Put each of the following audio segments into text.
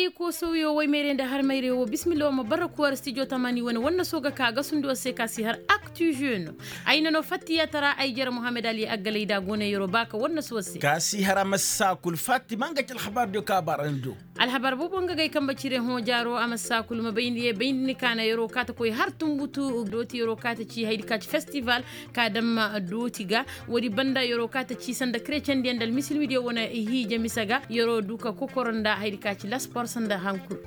sadi ko soyo way merende har mayre wo bismillah ma barakuwar studio tamani wona soga ka gasundo se kasi har actu jeune ayna no fatiya tara ay jara Mohamed Ali aggalayda gone yoro baka wonna sosi kasi har masakul fatima ngati al-khabar do ka barando al-khabar bobo ngagay kamba cire ho jaro amasakul ma bayni kana yoro kata koy har tumbutu doti yoro kata ci haydi kati festival ka damma dotiga wodi banda yoro kata ci sanda chrétien dendal misil video wona hije misaga yoro duka kokoronda haydi kati las porsanda hankur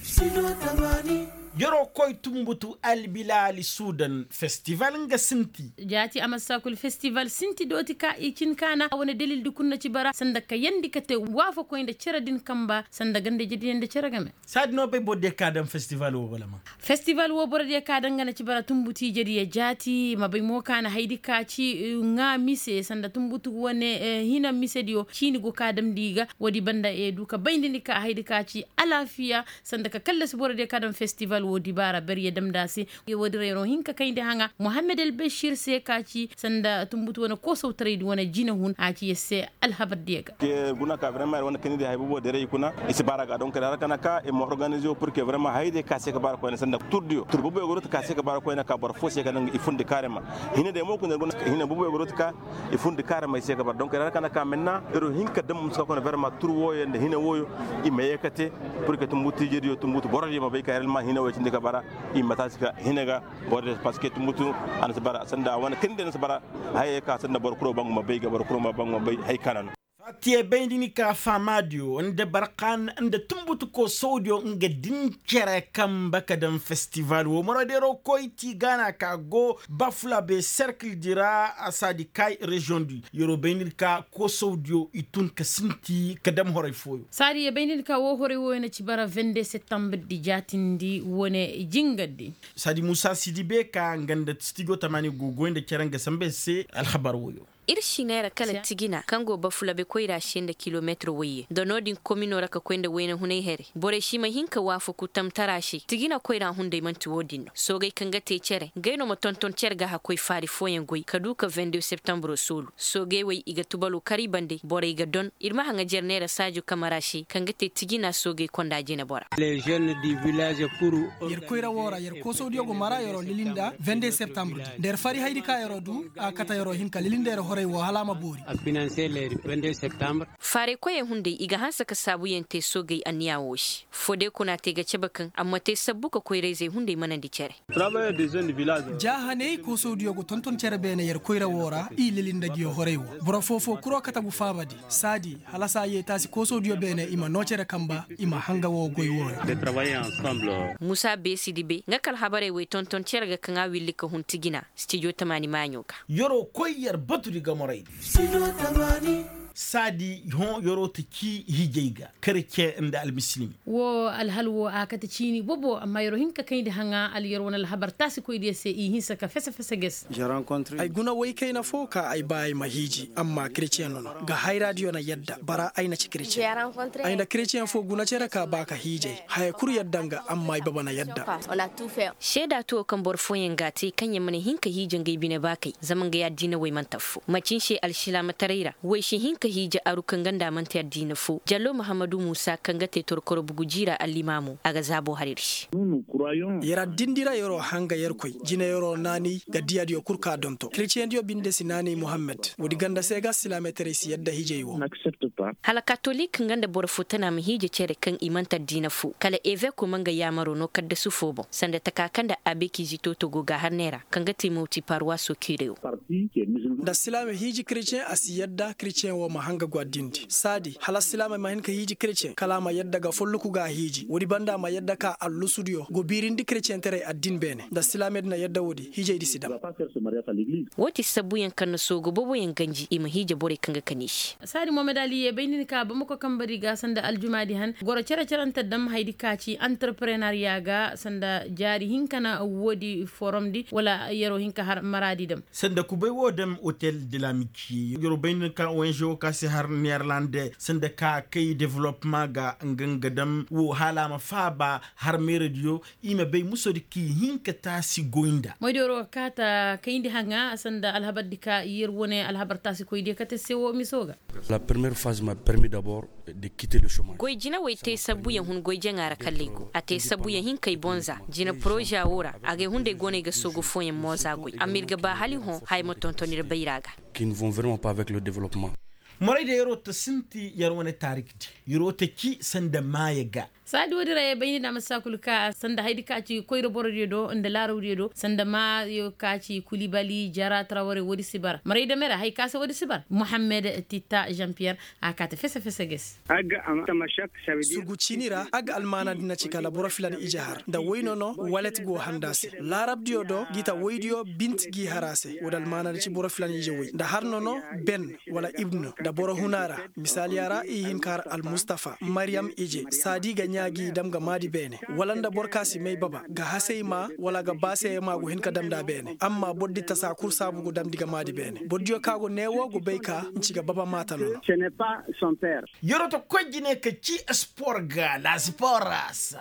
yoro koy tumbutu al-bilal sudan festival nga sinti jati amasakul festival sinti doti ka ikin kana wona delil du kunna ci bara sanda ka yandi kate wafa ko inde ceradin kamba sanda gande jidi inde ceragame sadno be bodde kadam festival wo wala ma festival wo borde ka dangana ci bara tumbuti jedi e jati mabay mo kana haydi ka ci nga mise sanda tumbutu wone hina mise dio cini go kadam diga wodi banda e duka bayndini ka haydi ka ci alafiya sanda ka kallas borde kadam festival wodi bara beriye damdasi wodi rero hinka kayde hanga Mohamed El Bashir se kaci sanda tumbutu wona ko so trade wona jina hun aci yesse al-habar diega ke guna ka vraiment wona kindi hay bobo dere kuna isi baraga donc dara kana ka e mo organiser pour que vraiment hayde ka se ka bar ko sanda turdio tur bobo gorot ka se ka bar ko ka bar fose ka nang ifunde carrément hine de mo ko ngon hine bobo gorot ka ifunde carrément se ka bar donc dara kana ka maintenant ero hinka dum so ko vraiment tur woyo nde hine woyo imeyekate pour que tumbuti jedio tumbutu borodi ma be ka réellement hine woyo ndika bara imataska hinega borde parce que tumbutu an sabara sanda wana kinde sabara haye ka sanda bor kuro bangu ma beyga bor kuro ma bangu ma bey hay kanan fatie bendini ka famadio ande barqan ande tumbutu ko sodio nga dinkere kamba kadam festival wo moradero koyti gana ka go bafla be cercle dira asadi kai region du yoro bendini ka ko sodio itun ka sinti kadam horay foyo sari e bendini ka wo horay wo na ci bara 22 septembre di jatindi wone jingadi sadi Musa Sidibe ka nganda studio tamani go gonde keranga sambe se al-khabar woyo irshinera kala tigina kango bafula be koira shenda kilometro waye da nodin komino raka kwenda wayna hunay here bore shi mai hinka wafu ku tamtarashi tigina koira hunde man tuwodin so gai kanga te cere gaino mo tonton cerga ha koy fari foyen goy kaduka 22 septembre sulu so gai way iga tubalu karibande bore iga don irma hanga jernera saju kamarashi kanga te tigina so gai konda jina bora les jeunes du village pour yer koira wora yer ko so diogo mara yoro lilinda 22 septembre der fari haydi ka yoro du akata yoro hinka lilinda horay wo halama buri a financer le 22 septembre fare koye hunde iga hansa ka sabu yente sogay aniya woshi fode kuna tega cebakan amma te sabbuka koy reze hunde manandi cere travail des jeunes du village jahane ko so diogo tonton cere bene yer koyra wora i lilinda dio horay wo boro fofo kuro katabu fabadi sadi halasa yetasi ko so dio bene ima no cere kamba ima hanga wo goy wora de travailler ensemble Musa be Sidibe ngakal habare we tonton cere ga kanga willika huntigina studio tamani manyoka yoro koyer baturi gamoray sadi hon yoro tiki hijeiga kerke nda al-muslimi wo al-halwo akata chini bobo amma yoro hinka kayde hanga al-yoro wona al-habar tasi ko ide se i hinsa ka fesa ges j'ai rencontré ay guna way kayna foka ay bay mahiji amma chrétien non ga hay radio na yadda bara ayna ci chrétien j'ai rencontré ayna chrétien fo guna cere ka baka hije hay kur yaddanga amma ay baba na yadda on a tout fait sheda to kan bor foyen gati kan yamane hinka hijin gai bine bakai zaman ga yaddina way man tafu macin she al-shilama taraira way shi hinka hija arukan ganda man ta yaddina fu jallo Muhammadu Musa kan ga te torkoro bugujira al-imamu aga zabo haririshi yara dindira yoro hanga yerkoy jina yoro nani ga diadio kurka donto chrétien dio binde sinani Muhammad wodi ganda sega silametere si yadda hijeyo hala catholique nganda bor futana mi hije cere kan imanta dina fu kala eve ko manga yamaro no kadda su fobo sanda takakanda abeki jito to go ga harnera kan ga timoti parwa so kireo da silame hiji chrétien asi yadda chrétien wo mahanga gwadindi sadi hala silame mahin ka hiji chrétien kala ma yadda ga folluku ga hiji wodi banda ma yadda ka allu studio go birindi chrétien tere addin bene da silame na yadda wodi hije di sidam woti sabu yan kan so go bobo yan ganji ima hije bore kanga kanishi sadi Mohamed Ali e bayni ka ba mako kambari ga sanda aljumadi han goro ceranta dam haydi kaci entrepreneuriat ga sanda jari hinkana wodi forum di wala yero hinka har maradi dam sanda ku bay wodam hotel de l'amitié yoro bayni ka ONG kasi har Neerlande sanda ka kai development ga ngangadam wo hala ma faba har me radio ima bai muso diki hinka tasi goinda moydoro kata kayndi hanga sanda alhabar dika yerwone alhabar tasi koyde kate sewo misoga. La première phase m'a permis d'abord de quitter le chômage. Goy jina way te sabu ya hun goy jangara kallego ate sabu ya hin kay bonza jina projet awora age hunde gone ga sogo foyen moza goy amirga ba hali hon hay mo tontonir bayraga Qui ne vont vraiment pas avec le développement. moray da yaro ta sinti yarwane tarikti yaro ta ki sanda mayaga sadi wadi raye bayni da masakul ka sanda haidi kaci koyro borode do nda laro do sanda ma yo kaci Kulibali Jara Traoré wodi sibar maray da mera hay kasa wodi sibar Mohamed Tita Jean Pierre akata fesa ges aga tamashak sabidi sugu cinira aga almana dina cikala boro filan ijahar da woyno no walet go handase larab dio do gita woydio bint gi harase wodal mana ci boro filan ije woy da harno no ben wala ibnu da boro hunara misali yara hinkar al Mustafa Maryam ije sadi ga nyaagi damga madi bene walanda borkasi may baba ga hasey ma wala ga base ma go hinka damda bene amma boddi tasa kursa bugo damdiga madi bene boddio kago newo go beyka ciga baba mata non ce n'est pas son père yoro to kojine ka ci sport ga la sports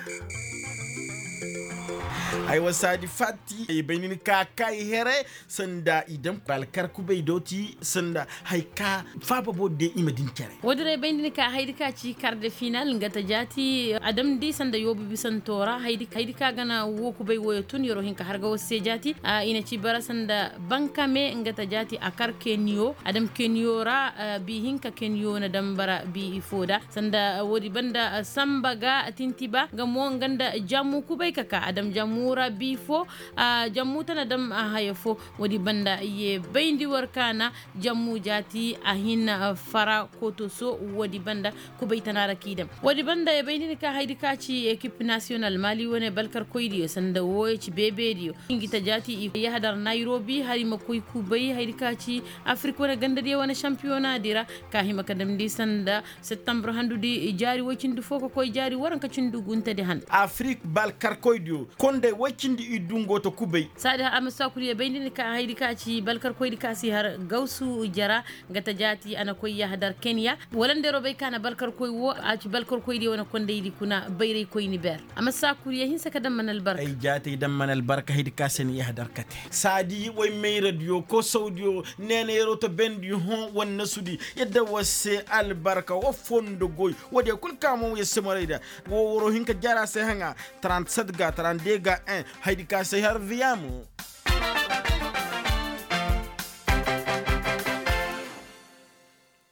ay wasadi fatti ay benin ka kai here sanda idan balkar kubay doti sanda hayka faba bodde imadin kere wodire benin ka haydi ka ci quart de finale ngata jati adam di sanda yobu bisantora haydi ka gana wo kubay woyo tun yoro hinka harga wosse jati ina ci bara sanda bankame ngata jati akar kenyo adam kenyora bi hinka kenyo na dambara bi ifoda sanda wodi banda sambaga tintiba ga mo nganda jamu kubay kaka adam jamura bifo jammu tana dam hayafo wodi banda ye bayndi warkana jammu jati ahin fara koto so wodi banda ko baytanara kidam wodi banda ye bayndi ka haydi ka ci équipe nationale Mali wone balkar koydi sanda woy ci bebediyo ingita jati ya hadar Nairobi harima koy kubay haydi ka ci Afrique wona gandade wona championnat dira ka hima kadam di sanda septembre handudi jari wocindu foko koy jari waranka cindu guntade han Afrique balkar koydi konde wacindi idungo to kubay sadi amsa kuriye bayni ka haydi ka ci balkar koydi ka si har gawsu jara gata jati ana koy ya hadar Kenya walande robe kana balkar koy wo a ci balkar koydi wona konde yidi kuna bayre koy ni ber amsa kuriye hin saka dam manal barka ay jati dam manal barka haydi ka sen ya hadar kate sadi way may radio ko saudio nene yero to bendi hon wonna sudi yedda wasse al barka wo fondo goy wode kul kamo ye semarida wo woro hinka jara se hanga 37 ga 32 ga 1 haydi ka se har viamu